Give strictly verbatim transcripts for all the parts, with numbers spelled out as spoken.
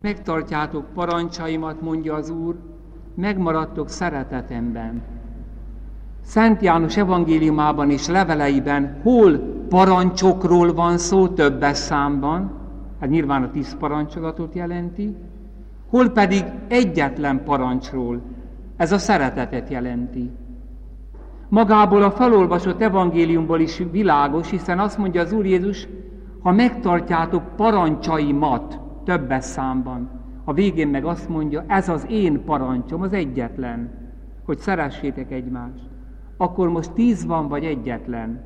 Megtartjátok parancsaimat, mondja az Úr, megmaradtok szeretetemben. Szent János evangéliumában és leveleiben hol parancsokról van szó többes számban, hát nyilván a tíz parancsolatot jelenti, hol pedig egyetlen parancsról, ez a szeretetet jelenti. Magából a felolvasott evangéliumból is világos, hiszen azt mondja az Úr Jézus, ha megtartjátok parancsaimat többes számban, a végén meg azt mondja, ez az én parancsom, az egyetlen, hogy szeressétek egymást. Akkor most tíz van, vagy egyetlen?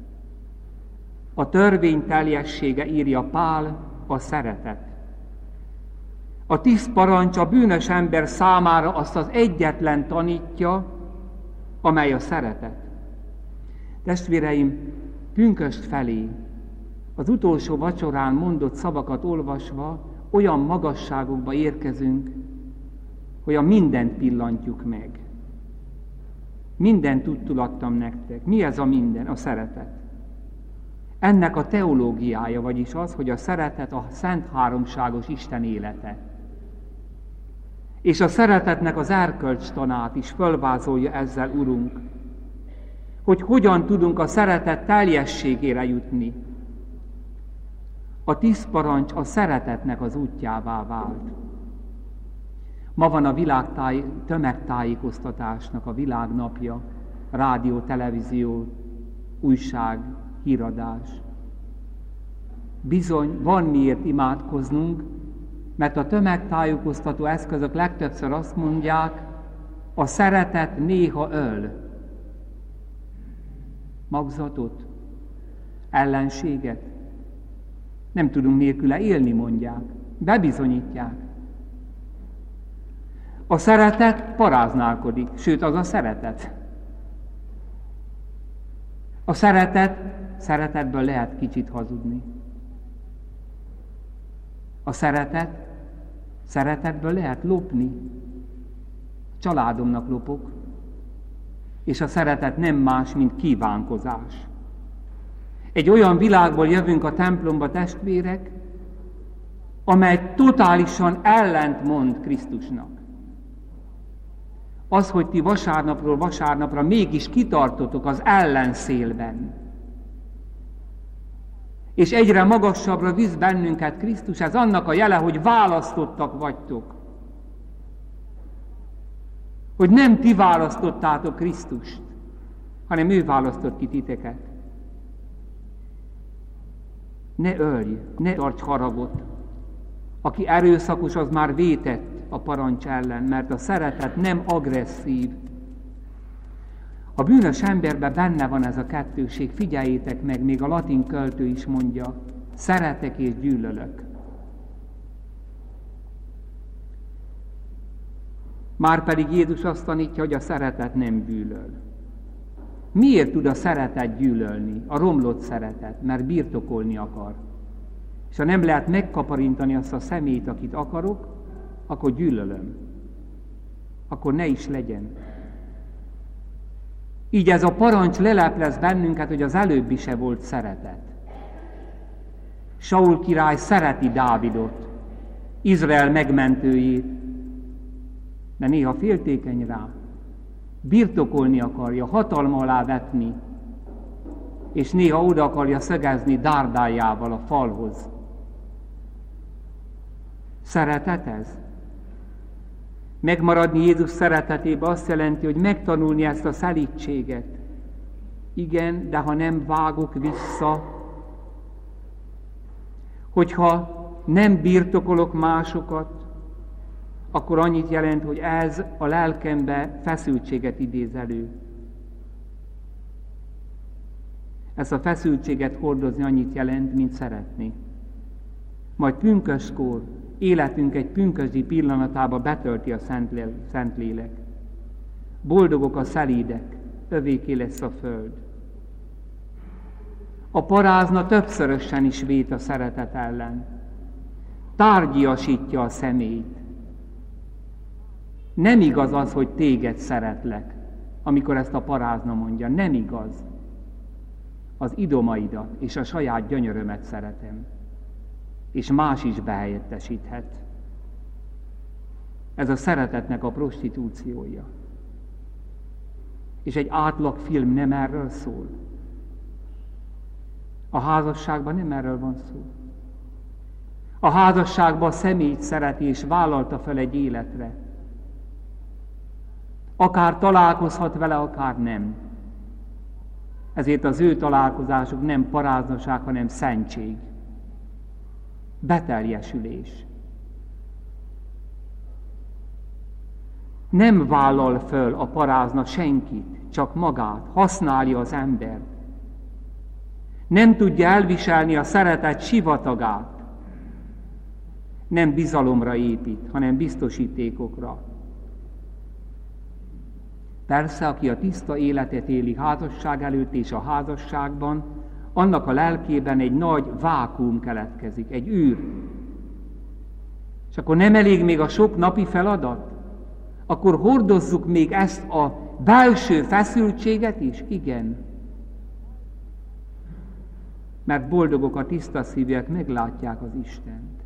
A törvény teljessége, írja Pál, a szeretet. A tíz parancs a bűnös ember számára azt az egyetlen tanítja, amely a szeretet. Testvéreim, pünkösd felé, az utolsó vacsorán mondott szavakat olvasva olyan magasságokba érkezünk, hogy a mindent pillantjuk meg. Mindent tudtul adtam nektek. Mi ez a minden? A szeretet. Ennek a teológiája, vagyis az, hogy a szeretet a szent háromságos Isten élete. És a szeretetnek az erkölcstanát is fölvázolja ezzel, Urunk, hogy hogyan tudunk a szeretet teljességére jutni. A tíz parancs a szeretetnek az útjává vált. Ma van a világtáj, tömegtájékoztatásnak a világnapja, rádió, televízió, újság, híradás. Bizony, van miért imádkoznunk, mert a tömegtájékoztató eszközök legtöbbször azt mondják, a szeretet néha öl. Magzatot, ellenséget. Nem tudunk nélküle élni, mondják. Bebizonyítják. A szeretet paráználkodik, sőt, az a szeretet. A szeretet, szeretetből lehet kicsit hazudni. A szeretet, szeretetből lehet lopni. Családomnak lopok, és a szeretet nem más, mint kívánkozás. Egy olyan világból jövünk a templomba, testvérek, amely totálisan ellentmond Krisztusnak. Az, hogy ti vasárnapról vasárnapra mégis kitartotok az ellenszélben, és egyre magasabbra visz bennünket Krisztus, ez annak a jele, hogy választottak vagytok. Hogy nem ti választottátok Krisztust, hanem ő választott ki titeket. Ne ölj, ne tarts haragot. Aki erőszakos, az már vétett a parancs ellen, mert a szeretet nem agresszív. A bűnös emberben benne van ez a kettőség, figyeljétek meg, még a latin költő is mondja, szeretek és gyűlölök. Márpedig Jézus azt tanítja, hogy a szeretet nem gyűlöl. Miért tud a szeretet gyűlölni? A romlott szeretet, mert birtokolni akar. És ha nem lehet megkaparintani azt a személyt, akit akarok, akkor gyűlölöm. Akkor ne is legyen. Így ez a parancs leleplez bennünket, hogy az előbbi se volt szeretet. Saul király szereti Dávidot, Izrael megmentőjét, de néha féltékeny rá. Birtokolni akarja, hatalma alá vetni, és néha oda akarja szögezni dárdájával a falhoz. Szeretet ez? Megmaradni Jézus szeretetébe azt jelenti, hogy megtanulni ezt a szelídséget. Igen, de ha nem vágok vissza, hogyha nem birtokolok másokat, akkor annyit jelent, hogy ez a lelkembe feszültséget idéz elő. Ezt a feszültséget hordozni annyit jelent, mint szeretni. Majd pünköskor, életünk egy pünkösdi pillanatába betölti a Szentlélek. Boldogok a szelídek, övéké lesz a föld. A parázna többszörösen is vét a szeretet ellen. Tárgyiasítja a személyt. Nem igaz az, hogy téged szeretlek, amikor ezt a parázna mondja. Nem igaz. Az idomaidat és a saját gyönyörömet szeretem. És más is behelyettesíthet. Ez a szeretetnek a prostitúciója. És egy átlagfilm nem erről szól. A házasságban nem erről van szó. A házasságban a személyt szereti és vállalta fel egy életre. Akár találkozhat vele, akár nem. Ezért az ő találkozásuk nem paráznaság, hanem szentség. Beteljesülés. Nem vállal föl a parázna senkit, csak magát, használja az embert. Nem tudja elviselni a szeretet sivatagát. Nem bizalomra épít, hanem biztosítékokra. Persze, aki a tiszta életet éli házasság előtt és a házasságban, annak a lelkében egy nagy vákuum keletkezik, egy űr. És akkor nem elég még a sok napi feladat? Akkor hordozzuk még ezt a belső feszültséget is? Igen. Mert boldogok a tiszta szívűek, meglátják az Istent.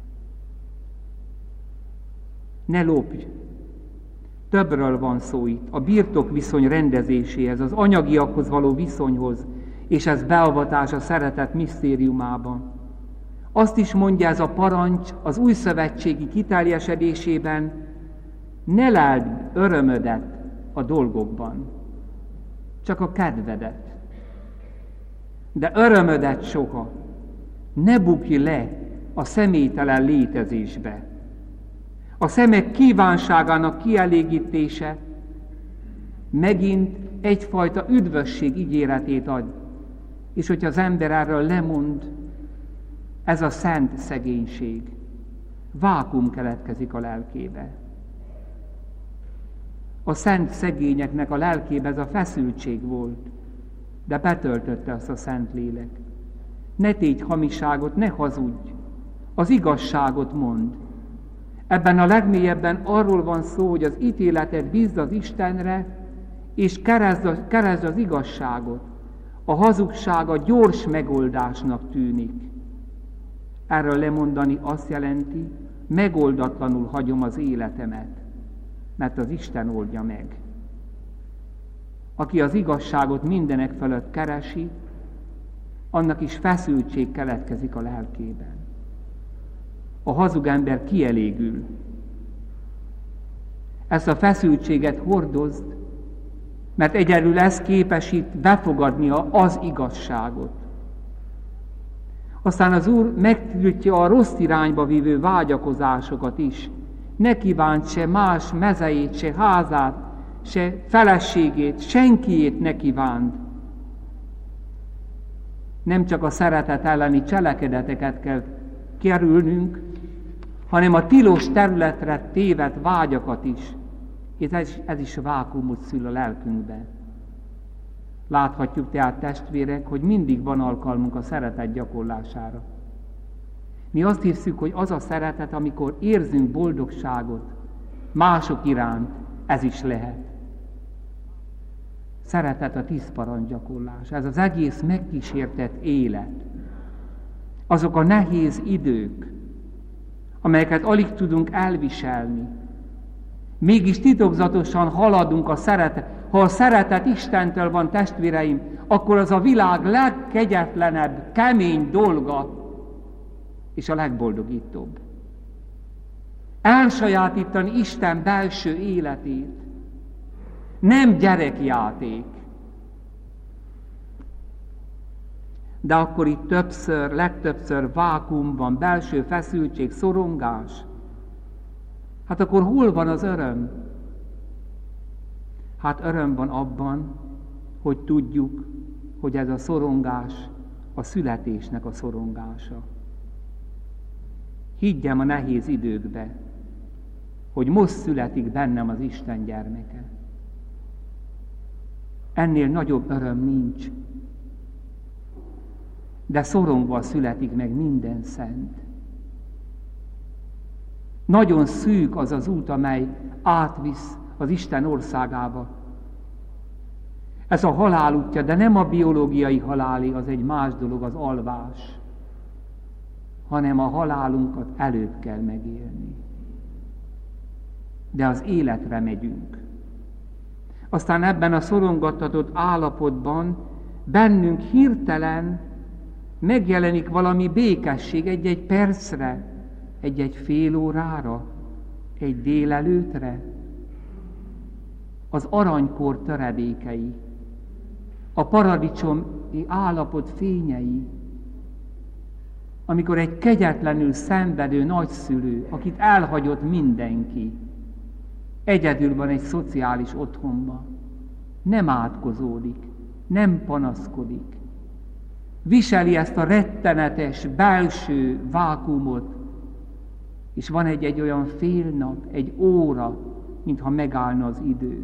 Ne lopj! Többről van szó itt, a birtokviszony rendezéséhez, az anyagiakhoz való viszonyhoz, és ez beavatás a szeretet misztériumában. Azt is mondja ez a parancs az újszövetségi kiteljesedésében, ne leld örömödet a dolgokban, csak a kedvedet. De örömödet soha, ne bukj le a személytelen létezésbe. A szemek kívánságának kielégítése megint egyfajta üdvösség ígéretét ad. És hogyha az ember erről lemond, ez a szent szegénység. Vákuum keletkezik a lelkébe. A szent szegényeknek a lelkébe ez a feszültség volt, de betöltötte azt a szent lélek. Ne tégy hamiságot, ne hazudj, az igazságot mondd. Ebben a legmélyebben arról van szó, hogy az ítéletet bízd az Istenre, és keresd, a, keresd az igazságot. A hazugság a gyors megoldásnak tűnik. Erről lemondani azt jelenti, megoldatlanul hagyom az életemet, mert az Isten oldja meg. Aki az igazságot mindenek fölött keresi, annak is feszültség keletkezik a lelkében. A hazug ember kielégül. Ezt a feszültséget hordozd, mert egyedül ez képesít befogadni az igazságot. Aztán az Úr megtiltja a rossz irányba vívő vágyakozásokat is. Ne kívánt se más mezejét, se házát, se feleségét, senkiét ne kívánt. Nem csak a szeretet elleni cselekedeteket kell kerülnünk, hanem a tilos területre tévedt vágyakat is. És ez, ez is vákuumot szül a lelkünkbe. Láthatjuk tehát, testvérek, hogy mindig van alkalmunk a szeretet gyakorlására. Mi azt hiszük, hogy az a szeretet, amikor érzünk boldogságot mások iránt, ez is lehet. Szeretet a tíz parancs gyakorlás. Ez az egész megkísértett élet. Azok a nehéz idők, amelyeket alig tudunk elviselni. Mégis titokzatosan haladunk a szeretet. Ha a szeretet Istentől van, testvéreim, akkor az a világ legkegyetlenebb, kemény dolga, és a legboldogítóbb. Elsajátítani Isten belső életét. Nem gyerekjáték. De akkor itt többször, legtöbbször vákuum van, belső feszültség, szorongás. Hát akkor hol van az öröm? Hát öröm van abban, hogy tudjuk, hogy ez a szorongás a születésnek a szorongása. Higgyem a nehéz időkbe, hogy most születik bennem az Isten gyermeke. Ennél nagyobb öröm nincs. De szorongva születik meg minden szent. Nagyon szűk az az út, amely átvisz az Isten országába. Ez a halál útja, de nem a biológiai halálé, az egy más dolog, az alvás, hanem a halálunkat előbb kell megélni. de az életre megyünk. Aztán ebben a szorongattatott állapotban bennünk hirtelen megjelenik valami békesség egy-egy percre, egy-egy fél órára, egy délelőtre. Az aranykor töredékei, a paradicsomi állapot fényei, amikor egy kegyetlenül szenvedő nagyszülő, akit elhagyott mindenki, egyedül van egy szociális otthonban, nem átkozódik, nem panaszkodik, viseli ezt a rettenetes belső vákuumot, és van egy-egy olyan fél nap, egy óra, mintha megállna az idő.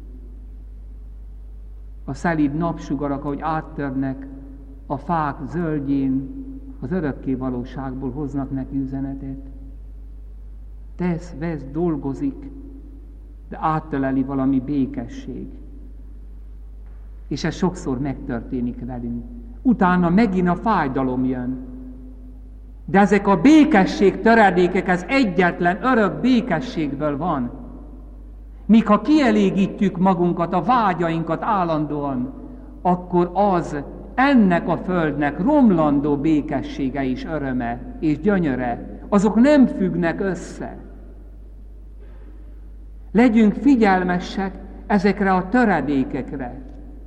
A szelíd napsugarak, ahogy áttörnek a fák zöldjén, az örökké valóságból hoznak neki üzenetet. Tesz, vesz, dolgozik, de áttöleli valami békesség. És ez sokszor megtörténik velünk. Utána megint a fájdalom jön. De ezek a békesség töredékek, ez egyetlen örök békességből van. Míg ha kielégítjük magunkat, a vágyainkat állandóan, akkor az ennek a földnek romlandó békessége is öröme és gyönyöre. Azok nem függnek össze. Legyünk figyelmesek ezekre a töredékekre.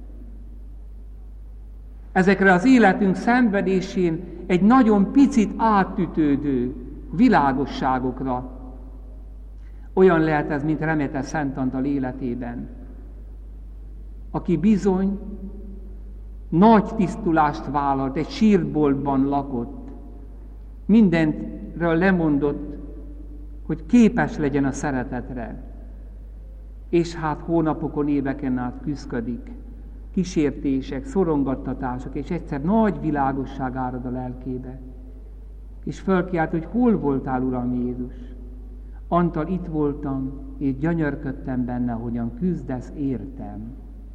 Ezekre az életünk szenvedésén egy nagyon picit átütődő világosságokra. Olyan lehet ez, mint Reméter Szent Antal életében, aki bizony nagy tisztulást vállalt, egy sírboltban lakott, mindenről lemondott, hogy képes legyen a szeretetre, és hát hónapokon, éveken át küszködik, kísértések, szorongattatások, és egyszer nagy világosság árad a lelkébe, és fölkiált, hogy hol voltál, Uram Jézus? Antal, itt voltam, és gyönyörködtem benne, hogyan küzdesz értem.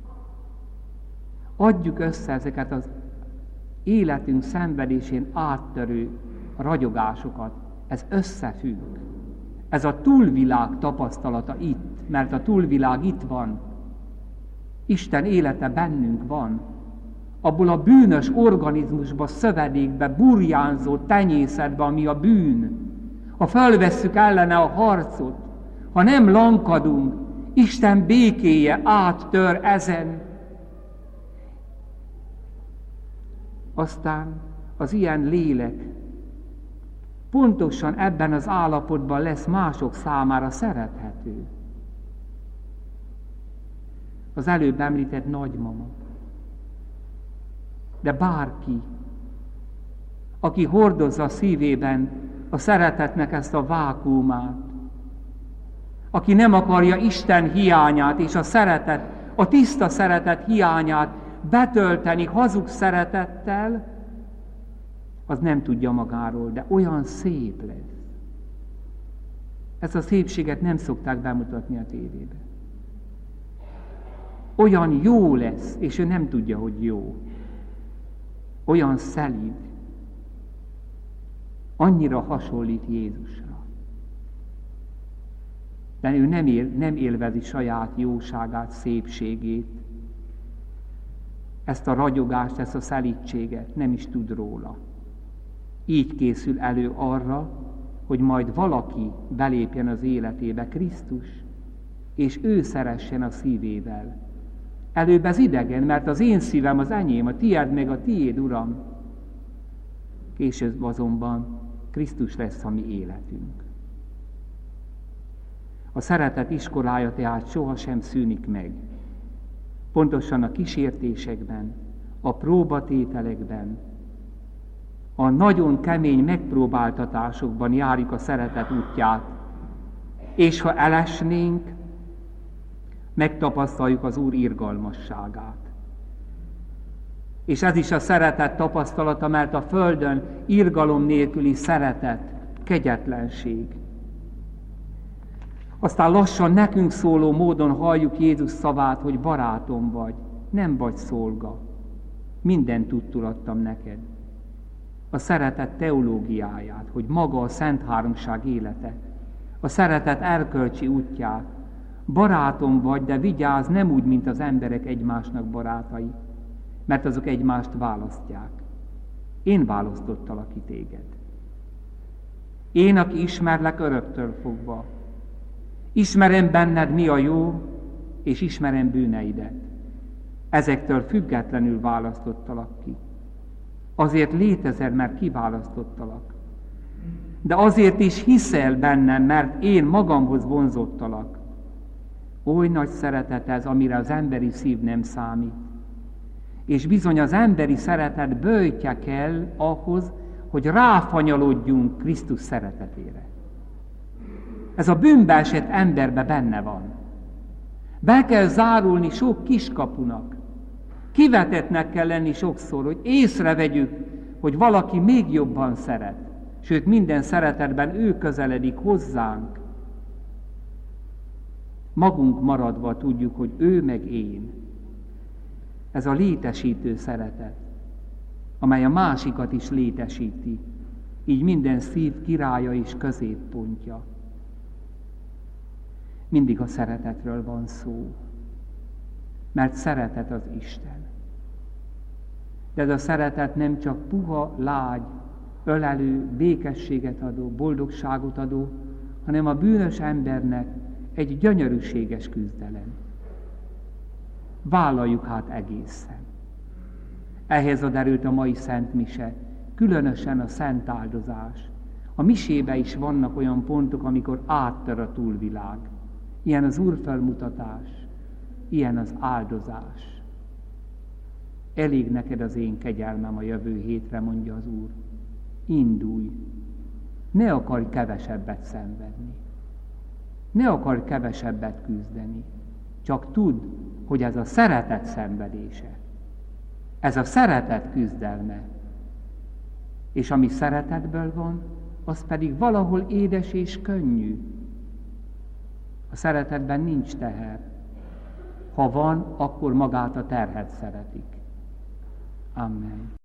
Adjuk össze ezeket az életünk szenvedésén áttörő ragyogásokat. Ez összefügg. Ez a túlvilág tapasztalata itt, mert a túlvilág itt van. Isten élete bennünk van. Abból a bűnös organizmusba, szövedékbe, burjánzó tenyészetbe, ami a bűn. Ha felvesszük ellene a harcot, ha nem lankadunk, Isten békéje áttör ezen. Aztán az ilyen lélek pontosan ebben az állapotban lesz mások számára szerethető. Az előbb említett nagymama. De bárki, aki hordozza a szívében a szeretetnek ezt a vákuumát, aki nem akarja Isten hiányát és a szeretet, a tiszta szeretet hiányát betölteni hazug szeretettel, az nem tudja magáról, de olyan szép lesz. Ezt a szépséget nem szokták bemutatni a tévébe. Olyan jó lesz, és ő nem tudja, hogy jó. Olyan szelíd. Annyira hasonlít Jézusra. De ő nem, él, nem élvezi saját jóságát, szépségét. Ezt a ragyogást, ezt a szelídséget nem is tud róla. Így készül elő arra, hogy majd valaki belépjen az életébe, Krisztus, és ő szeressen a szívével. Előbb ez idegen, mert az én szívem az enyém, a tiéd meg a tiéd, Uram. Később azonban Krisztus lesz a mi életünk. A szeretet iskolája tehát sohasem szűnik meg. Pontosan a kísértésekben, a próbatételekben, a nagyon kemény megpróbáltatásokban járjuk a szeretet útját, és ha elesnénk, megtapasztaljuk az Úr irgalmasságát. És ez is a szeretet tapasztalata, mert a földön irgalom nélküli szeretet, kegyetlenség. Aztán lassan nekünk szóló módon halljuk Jézus szavát, hogy barátom vagy, nem vagy szolga. Mindent tudtul adtam neked. A szeretet teológiáját, hogy maga a Szent Háromság élete, a szeretet erkölcsi útját. Barátom vagy, de vigyázz, nem úgy, mint az emberek egymásnak barátai, mert azok egymást választják. Én választottalak ki téged. Én, aki ismerlek öröktől fogva. Ismerem benned, mi a jó, és ismerem bűneidet. Ezektől függetlenül választottalak ki. Azért létezel, mert kiválasztottalak. De azért is hiszel bennem, mert én magamhoz vonzottalak. Oly nagy szeretet ez, amire az emberi szív nem számít. És bizony az emberi szeretet böjtje kell ahhoz, hogy ráfanyalodjunk Krisztus szeretetére. Ez a bűnbe esett emberbe benne van. Be kell zárulni sok kiskapunak. Kivetetnek kell lenni sokszor, hogy észrevegyük, hogy valaki még jobban szeret. Sőt, minden szeretetben ő közeledik hozzánk. Magunk maradva tudjuk, hogy ő meg én. Ez a létesítő szeretet, amely a másikat is létesíti. Így minden szív királya és középpontja. Mindig a szeretetről van szó, mert szeretet az Isten. De ez a szeretet nem csak puha, lágy, ölelő, békességet adó, boldogságot adó, hanem a bűnös embernek egy gyönyörűséges küzdelem. Vállaljuk hát egészen. Ehhez ad erőt a mai Szent Mise, különösen a szent áldozás. A misébe is vannak olyan pontok, amikor áttör a túlvilág. Ilyen az úrfelmutatás, ilyen az áldozás. Elég neked az én kegyelmem a jövő hétre, mondja az Úr. Indulj, ne akarj kevesebbet szenvedni, ne akarj kevesebbet küzdeni, csak tudd, hogy ez a szeretet szenvedése, ez a szeretet küzdelme, és ami szeretetből van, az pedig valahol édes és könnyű. A szeretetben nincs teher. Ha van, akkor magát a terhet szeretik. Amen.